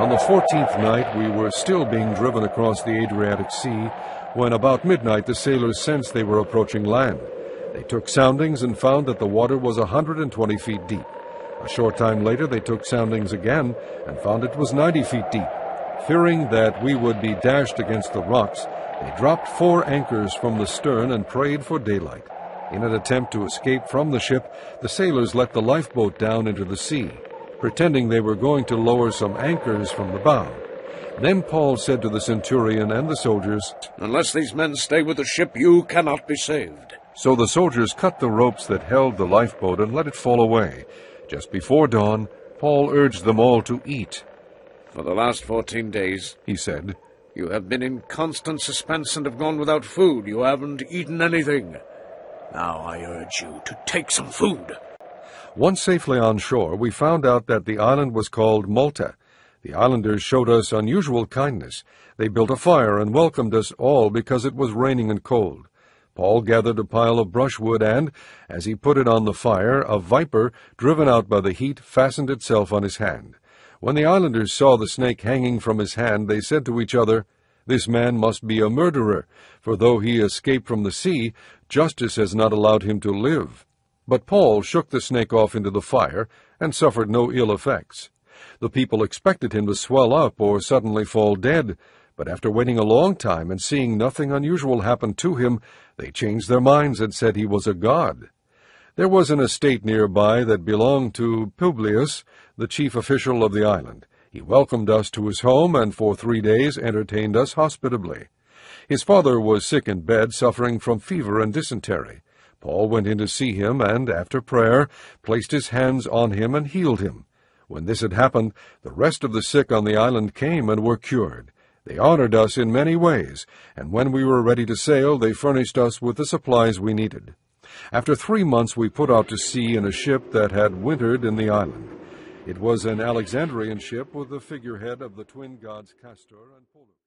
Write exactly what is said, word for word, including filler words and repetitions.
On the fourteenth night, we were still being driven across the Adriatic Sea, when about midnight the sailors sensed they were approaching land. They took soundings and found that the water was one hundred twenty feet deep. A short time later, they took soundings again and found it was ninety feet deep. Fearing that we would be dashed against the rocks, they dropped four anchors from the stern and prayed for daylight. In an attempt to escape from the ship, the sailors let the lifeboat down into the sea, pretending they were going to lower some anchors from the bow. Then Paul said to the centurion and the soldiers, "Unless these men stay with the ship, you cannot be saved." So the soldiers cut the ropes that held the lifeboat and let it fall away. Just before dawn, Paul urged them all to eat. "For the last fourteen days, he said, you have been in constant suspense and have gone without food. You haven't eaten anything. Now I urge you to take some food." Once safely on shore, we found out that the island was called Malta. The islanders showed us unusual kindness. They built a fire and welcomed us all because it was raining and cold. Paul gathered a pile of brushwood and, as he put it on the fire, a viper, driven out by the heat, fastened itself on his hand. When the islanders saw the snake hanging from his hand, they said to each other, "This man must be a murderer, for though he escaped from the sea, justice has not allowed him to live." But Paul shook the snake off into the fire and suffered no ill effects. The people expected him to swell up or suddenly fall dead, but after waiting a long time and seeing nothing unusual happen to him, they changed their minds and said he was a god. There was an estate nearby that belonged to Publius, the chief official of the island. He welcomed us to his home and for three days entertained us hospitably. His father was sick in bed, suffering from fever and dysentery. Paul went in to see him and, after prayer, placed his hands on him and healed him. When this had happened, the rest of the sick on the island came and were cured. They honored us in many ways, and when we were ready to sail, they furnished us with the supplies we needed. After three months, we put out to sea in a ship that had wintered in the island. It was an Alexandrian ship with the figurehead of the twin gods Castor and Pollux.